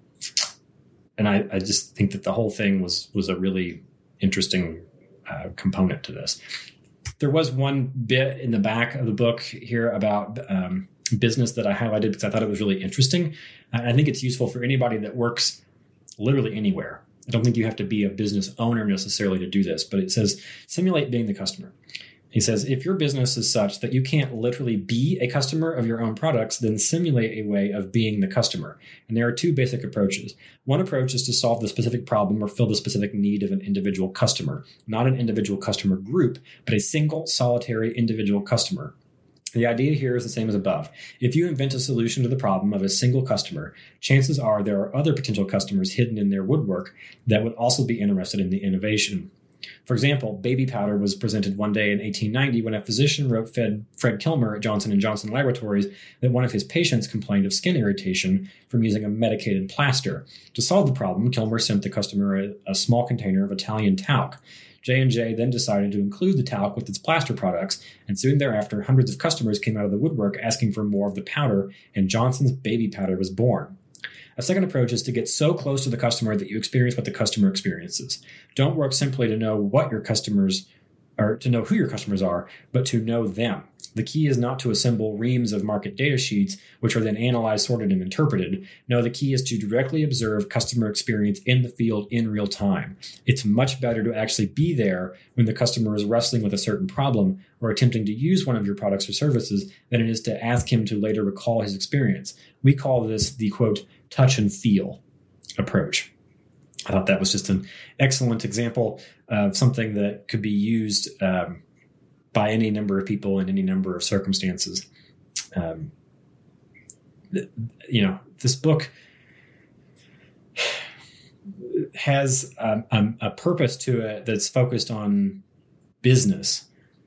and I, I just think that the whole thing was was a really interesting uh, component to this. There was one bit in the back of the book here about um, business that I highlighted because I thought it was really interesting. I think it's useful for anybody that works literally anywhere. I don't think you have to be a business owner necessarily to do this, but it says, simulate being the customer. He says, if your business is such that you can't literally be a customer of your own products, then simulate a way of being the customer. And there are two basic approaches. One approach is to solve the specific problem or fill the specific need of an individual customer, not an individual customer group, but a single solitary individual customer. The idea here is the same as above. If you invent a solution to the problem of a single customer, chances are there are other potential customers hidden in their woodwork that would also be interested in the innovation. For example, baby powder was presented one day in eighteen ninety when a physician wrote Fred, Fred Kilmer at Johnson and Johnson Laboratories that one of his patients complained of skin irritation from using a medicated plaster. To solve the problem, Kilmer sent the customer a, a small container of Italian talc. J and J then decided to include the talc with its plaster products, and soon thereafter, hundreds of customers came out of the woodwork asking for more of the powder, and Johnson's baby powder was born. A second approach is to get so close to the customer that you experience what the customer experiences. Don't work simply to know what your customers or to know who your customers are, but to know them. The key is not to assemble reams of market data sheets, which are then analyzed, sorted, and interpreted. No, the key is to directly observe customer experience in the field in real time. It's much better to actually be there when the customer is wrestling with a certain problem or attempting to use one of your products or services than it is to ask him to later recall his experience. We call this the, quote, touch and feel approach. I thought that was just an excellent example of something that could be used um, by any number of people in any number of circumstances. Um, you know, this book has um, um, a purpose to it that's focused on business,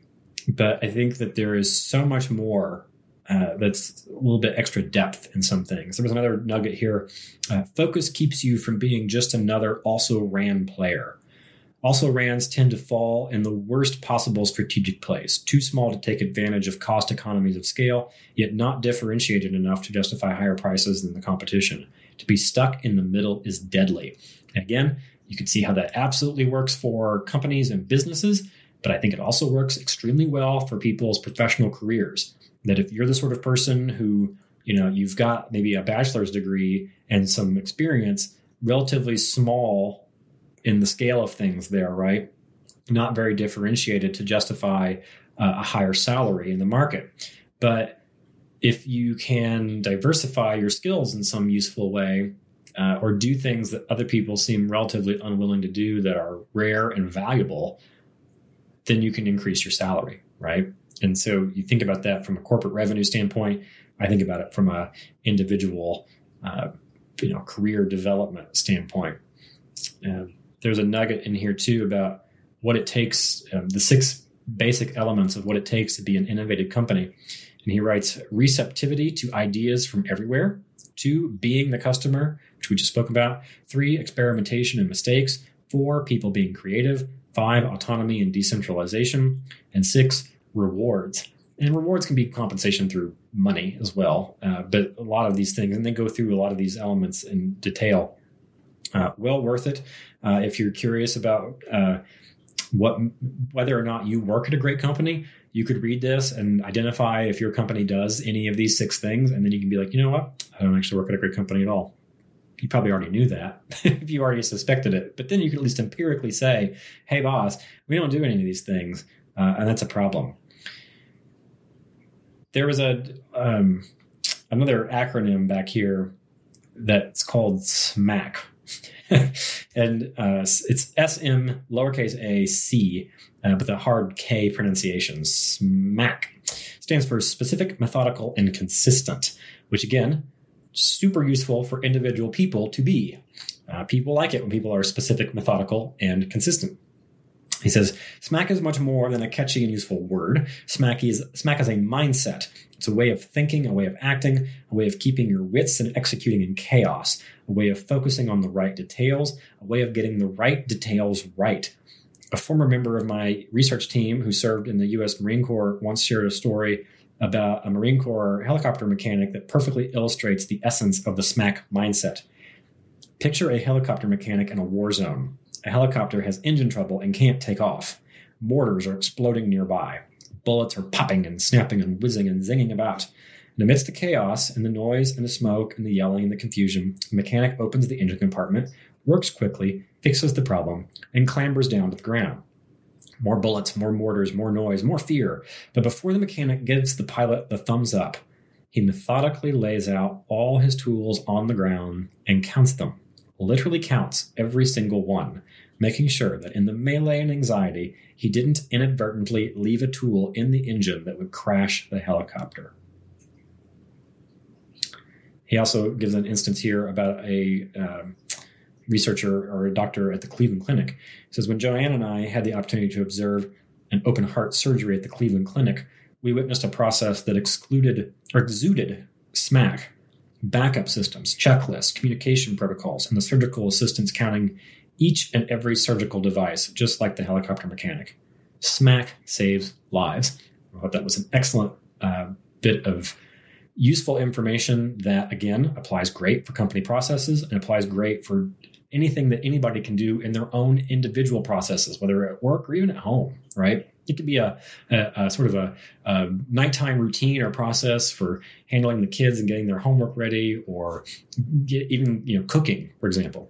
but I think that there is so much more Uh, that's a little bit extra depth in some things. There was another nugget here. Uh, focus keeps you from being just another also-ran player. Also-rans tend to fall in the worst possible strategic place, too small to take advantage of cost economies of scale, yet not differentiated enough to justify higher prices than the competition. To be stuck in the middle is deadly. And again, you can see how that absolutely works for companies and businesses, but I think it also works extremely well for people's professional careers. That if you're the sort of person who, you know, you've got maybe a bachelor's degree and some experience, relatively small in the scale of things there, right? Not very differentiated to justify uh, a higher salary in the market. But if you can diversify your skills in some useful way uh, or do things that other people seem relatively unwilling to do that are rare and valuable, then you can increase your salary, right? And so you think about that from a corporate revenue standpoint. I think about it from a individual, uh, you know, career development standpoint. Uh, there's a nugget in here too about what it takes, um, the six basic elements of what it takes to be an innovative company. And he writes receptivity to ideas from everywhere. Two, being the customer, which we just spoke about. Three, experimentation and mistakes. Four, people being creative. Five, autonomy and decentralization. And six, rewards. And rewards can be compensation through money as well. Uh, but a lot of these things, and they go through a lot of these elements in detail. Uh, well worth it. Uh, if you're curious about uh, what whether or not you work at a great company, you could read this and identify if your company does any of these six things. And then you can be like, you know what? I don't actually work at a great company at all. You probably already knew that if you already suspected it. But then you can at least empirically say, hey, boss, we don't do any of these things. Uh, and that's a problem. There was a um, another acronym back here that's called SMAC. and uh, it's S M lowercase a C uh, with a hard K pronunciation. SMAC stands for specific, methodical, and consistent, which again, super useful for individual people to be. Uh, people like it when people are specific, methodical, and consistent. He says, SMAC is much more than a catchy and useful word. SMAC is, SMAC is a mindset. It's a way of thinking, a way of acting, a way of keeping your wits and executing in chaos, a way of focusing on the right details, a way of getting the right details right. A former member of my research team who served in the U S Marine Corps once shared a story about a Marine Corps helicopter mechanic that perfectly illustrates the essence of the SMAC mindset. Picture a helicopter mechanic in a war zone. A helicopter has engine trouble and can't take off. Mortars are exploding nearby. Bullets are popping and snapping and whizzing and zinging about. And amidst the chaos and the noise and the smoke and the yelling and the confusion, the mechanic opens the engine compartment, works quickly, fixes the problem, and clambers down to the ground. More bullets, more mortars, more noise, more fear. But before the mechanic gives the pilot the thumbs up, he methodically lays out all his tools on the ground and counts them. Literally counts every single one, making sure that in the melee and anxiety, he didn't inadvertently leave a tool in the engine that would crash the helicopter. He also gives an instance here about a um, researcher or a doctor at the Cleveland Clinic. He says, when Joanne and I had the opportunity to observe an open heart surgery at the Cleveland Clinic, we witnessed a process that excluded or exuded SMAC, backup systems, checklists, communication protocols, and the surgical assistants counting each and every surgical device, just like the helicopter mechanic. SMAC saves lives. I hope that was an excellent uh, bit of useful information that, again, applies great for company processes and applies great for anything that anybody can do in their own individual processes, whether at work or even at home, right? It could be a, a, a sort of a, a nighttime routine or process for handling the kids and getting their homework ready, or get, even you know cooking, for example.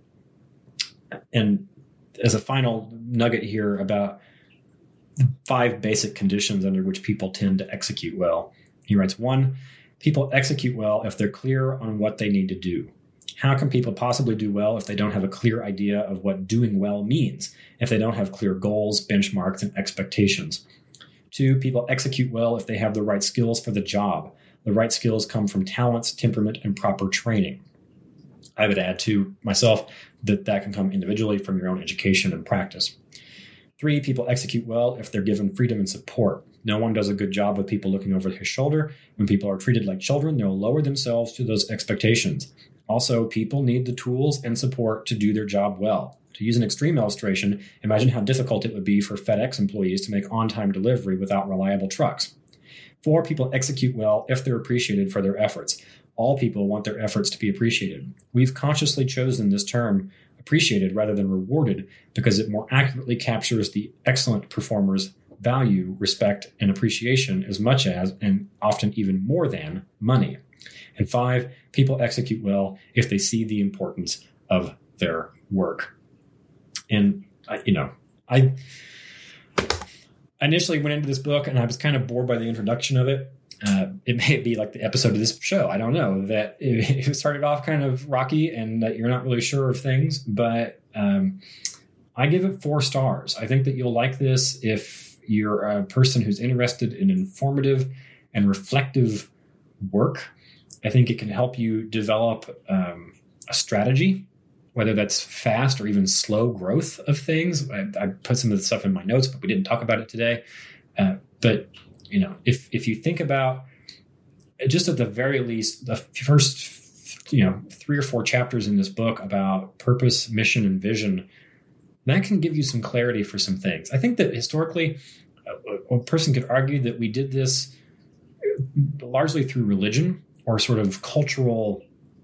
And as a final nugget here about the five basic conditions under which people tend to execute well, he writes, one, people execute well if they're clear on what they need to do. How can people possibly do well if they don't have a clear idea of what doing well means, if they don't have clear goals, benchmarks, and expectations? Two, people execute well if they have the right skills for the job. The right skills come from talents, temperament, and proper training. I would add to myself that that can come individually from your own education and practice. Three, people execute well if they're given freedom and support. No one does a good job with people looking over his shoulder. When people are treated like children, they'll lower themselves to those expectations. Also, people need the tools and support to do their job well. To use an extreme illustration, imagine how difficult it would be for FedEx employees to make on-time delivery without reliable trucks. Four, people execute well if they're appreciated for their efforts. All people want their efforts to be appreciated. We've consciously chosen this term, appreciated rather than rewarded, because it more accurately captures the excellent performer's value, respect, and appreciation as much as, and often even more than, money. And five, people execute well if they see the importance of their work. And, I, you know, I initially went into this book and I was kind of bored by the introduction of it. Uh, it may be like the episode of this show. I don't know, that it, it started off kind of rocky and that you're not really sure of things, but um, I give it four stars. I think that you'll like this if you're a person who's interested in informative and reflective work. I think it can help you develop um, a strategy, whether that's fast or even slow growth of things. I, I put some of the stuff in my notes, but we didn't talk about it today. Uh, but, you know, if if you think about, just at the very least, the first, you know, three or four chapters in this book about purpose, mission, and vision, that can give you some clarity for some things. I think that historically, a, a person could argue that we did this largely through religion, or sort of cultural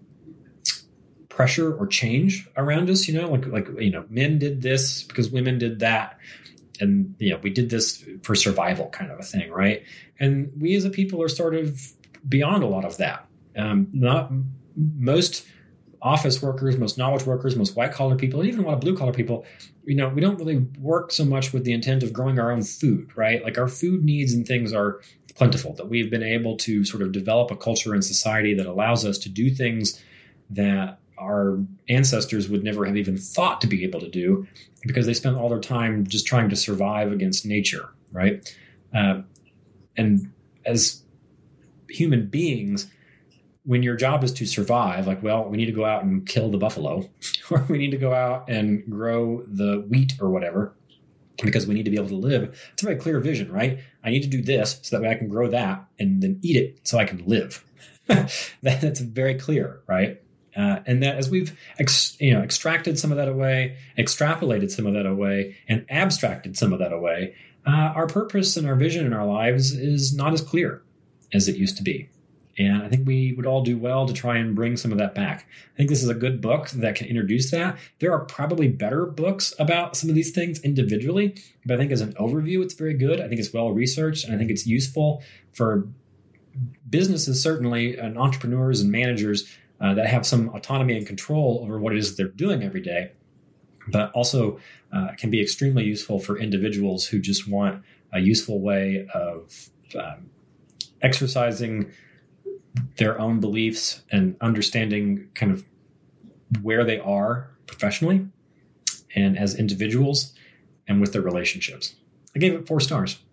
pressure or change around us, you know, like, like, you know, men did this because women did that. And, you know, we did this for survival kind of a thing, right? And we as a people are sort of beyond a lot of that. Um, not most office workers, most knowledge workers, most white collar people, and even a lot of blue collar people, you know, we don't really work so much with the intent of growing our own food, right? Like our food needs and things are plentiful, that we've been able to sort of develop a culture in society that allows us to do things that our ancestors would never have even thought to be able to do because they spent all their time just trying to survive against nature, right? Uh, and as human beings, when your job is to survive, like, well, we need to go out and kill the buffalo, or we need to go out and grow the wheat or whatever, because we need to be able to live. It's a very clear vision, right? I need to do this so that way I can grow that and then eat it so I can live. That's very clear, right? Uh, and that as we've ex, you know, extracted some of that away, extrapolated some of that away, and abstracted some of that away, uh, our purpose and our vision in our lives is not as clear as it used to be. And I think we would all do well to try and bring some of that back. I think this is a good book that can introduce that. There are probably better books about some of these things individually, but I think as an overview, it's very good. I think it's well researched, and I think it's useful for businesses, certainly, and entrepreneurs and managers uh, that have some autonomy and control over what it is that they're doing every day, but also uh, can be extremely useful for individuals who just want a useful way of um, exercising their own beliefs and understanding kind of where they are professionally and as individuals and with their relationships. I gave it four stars.